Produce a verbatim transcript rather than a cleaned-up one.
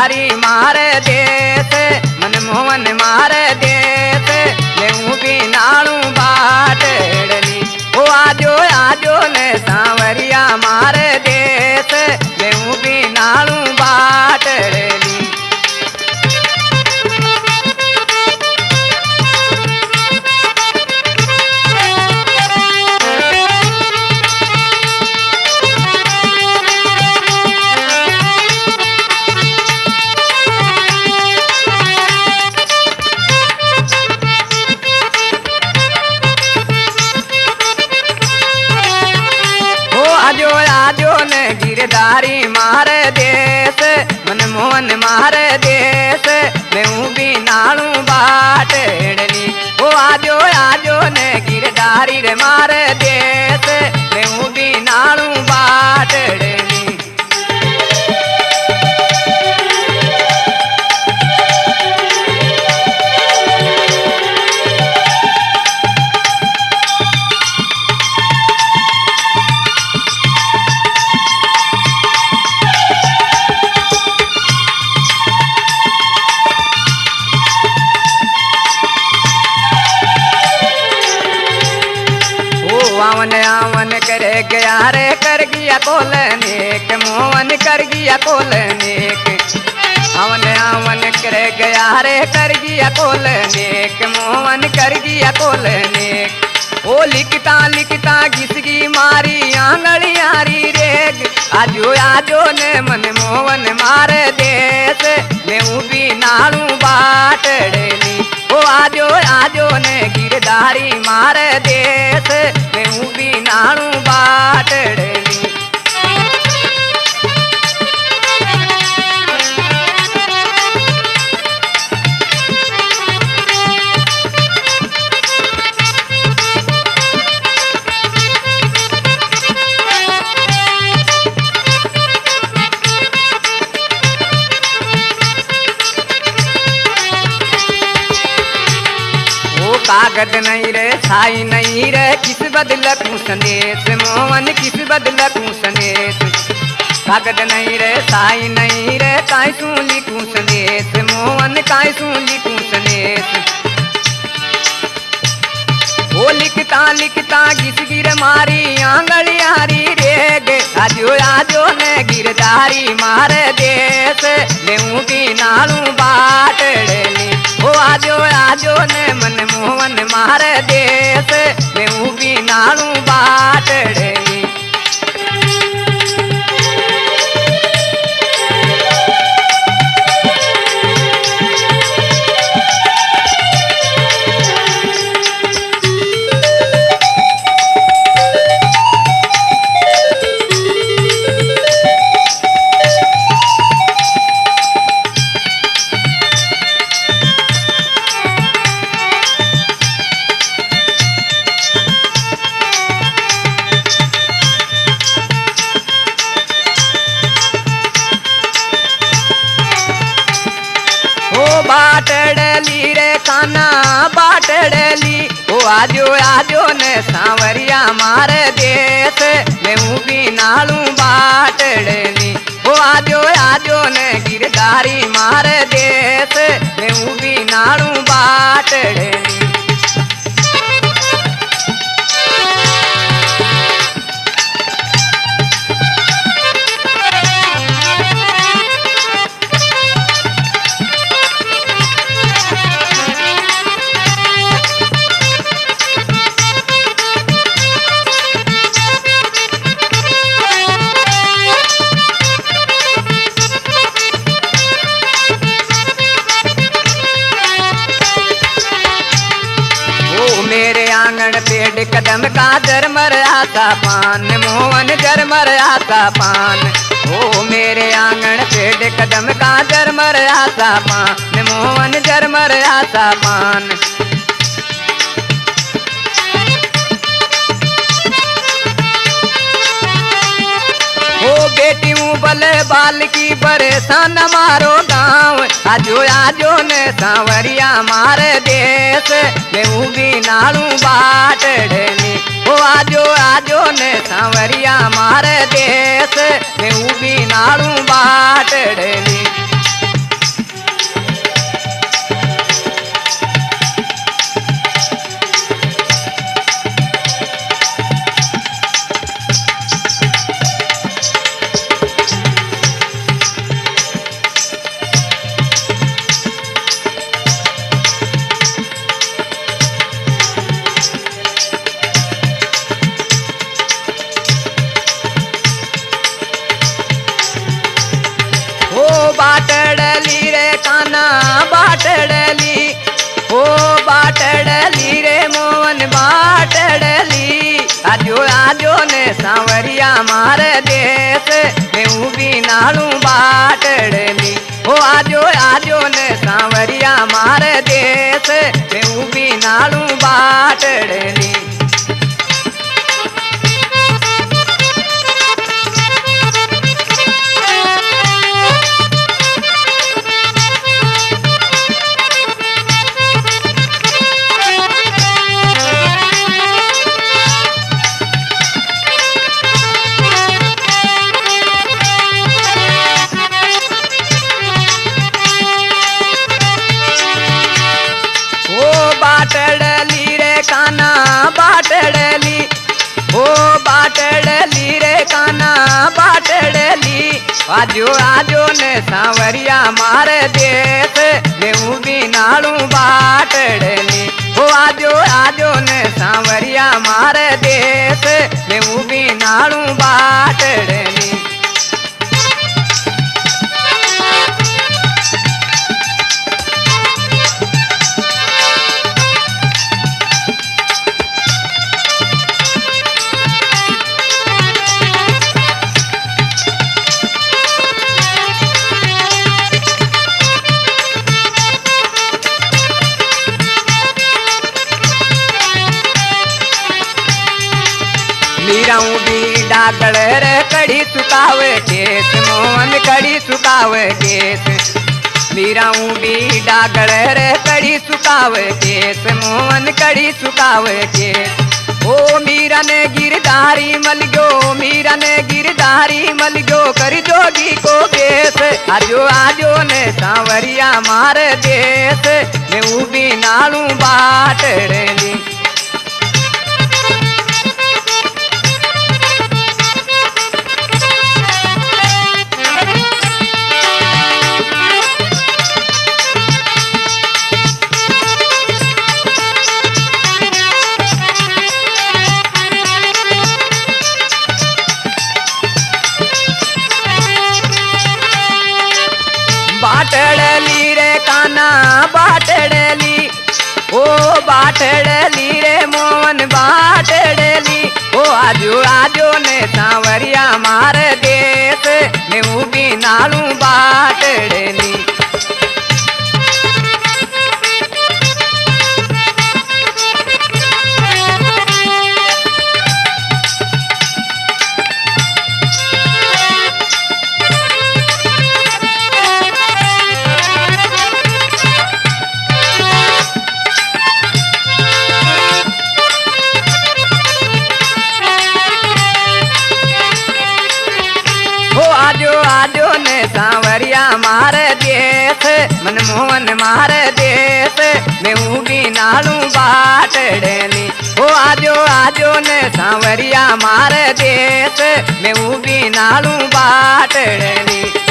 गिरधारी मारे देश मन मोहन मारे देश मैं भी नालू बाटड़ली ओ आजो आजो ने सांवरिया मारे देश मैं भी नालू बाटड़ली। आजो आजो ने गिरधारी मारे देश मन मोहन मारे देश मैं भी नालू बाटड़ली ओ आजो आजो ने गिरधारी रे मारे देश मैं भी नालू बाटड़ली। आवन आवन करे गया रे कर गया कोलनेक मोहन कर गया कोलनेक आवन आवन करे गया रे कर गया कोलनेक मोहन कर गया कोलनेक ओ लिखता लिखता घिसगी मारी आंगली यारी रेग आजो आजो ने मन मोहन मारे देश मैं भी नालू बाटड़ली ओ आजो आजो ने गिरधारी मारे देश मैं भी नालू बाटड़ली। कागज नहीं रे छाई नहीं रे किस बदलकू संदेश मोहन किस बदलकू संदेश कागज नहीं रे छाई नहीं रे काई सू लिखू संदेश मोहन काई सू लिखू संदेश वो लिखता लिखता घिस गिर मारी आंगली हारी रेग आजो आजो ने गिरधारी मारे देश मैं भी नालू बाटड़ली ओ आजो आजो ने मन मोहन मारे देश मैं भी नालू बाटड़ली। बाटड़ली रे काना बाटड़ली ओ आजो आजो ने सांवरिया मारे देश मैं भी नालू बाटड़ली ओ आजो आजो ने गिरधारी मारे देश मैं भी नालू बाटड़ली। पेड़ कदम का जरमर आता पान मोहन जरमर आता पान ओ मेरे आंगन पेड़ कदम का जरमर आता पान मोहन जरमर आता पान। ओ बेटी हूँ बले बाल की परेशान मारो गाँव आजो आजो ने सांवरिया मारे देश मैं भी नालू बाटड़ली ओ आजो आजो ने सांवरिया मारे देश मैं भी नालू बाटड़ली। बाटड़ली ओ बाटड़ली रे मोहन बाटड़ली आजो आजो ने सांवरिया मार देश मैं भी नालू बाटड़ली ओ आजो आजो ने सांवरिया मार देश मैं भी नालू बाटड़ली बाटड़ली रे काना बाटड़ली ओ बाटड़ली रे काना बाटड़ली आजो आजो ने सांवरिया मार देश मैं भी नालू बाटड़ली ओ आजो आजो ने सांवरिया मार देश मैं भी नालू बाटड़ली मीराऊ भी डागड़ रे कड़ी सुकावे केस मोहन कड़ी सुकावे केस मीराऊ भी डागड़ रे कड़ी सुकावे केस मोहन कड़ी सुकावे केस ओ मीरा ने गिरधारी मल गयो मीरा ने गिरधारी मल गयो कर जोगी को केस आजो आजो ने सांवरिया मार देश मैं भी नालू बाटड़ली बाटड़ली रे काना बाटड़ली ओ बाटड़ली रे मोहन बाटड़ली ओ आजो आजो ने सांवरिया मार देश मैं भी नालू बाटड़ली आजो ने सांवरिया मार देश मनमोहन मार देश मैं भी नालू बाटड़ली ओ आजो आजो ने सांवरिया मार देश मैं भी नालू बाटड़ली।